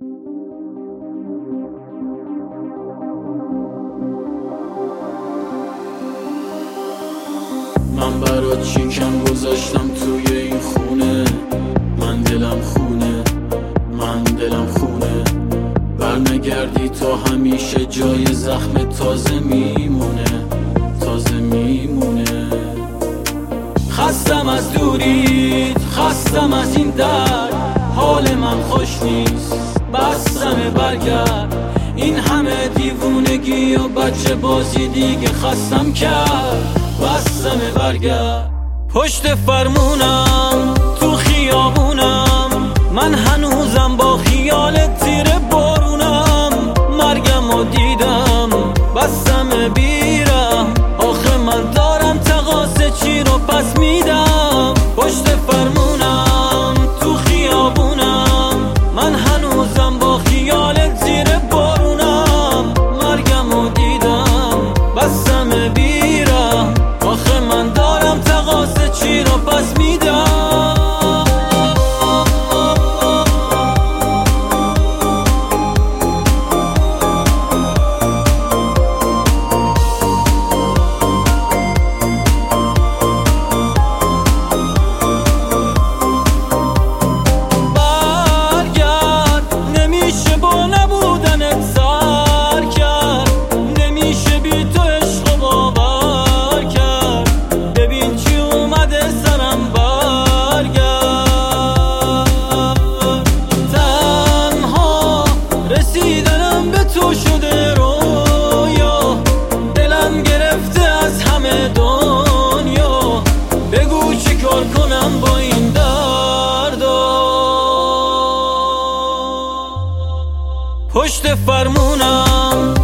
من برات چیکم گذاشتم توی این خونه، من دلم خونه، من دلم خونه. برنگردی تا همیشه جای زخم تازه میمونه، تازه میمونه. خستم از دوریت، خستم از این درد، حال من خوش نیست، بستمه برگرد. این همه دیوونگی و بچه بازی دیگه خستم کرد، بستمه برگرد. پشت فرمونم تو خیابونم، من هنوزم با خیالت زیر بارونم. مرگم و دیدم بستمه بیرم، آخه من دارم تقاصه چی رو پس میدم. پشت فرمونم تو خیابونم، من هنوزم با خیالت زیر بارونم. مرگم و دیدم بستمه بیرم، آخه من دارم تقاصه چی رو پس میدم. رسیدنم به تو شده رویا، دلم گرفته از همه دنیا. بگو چی کار کنم با این دردا. پشت فرمونم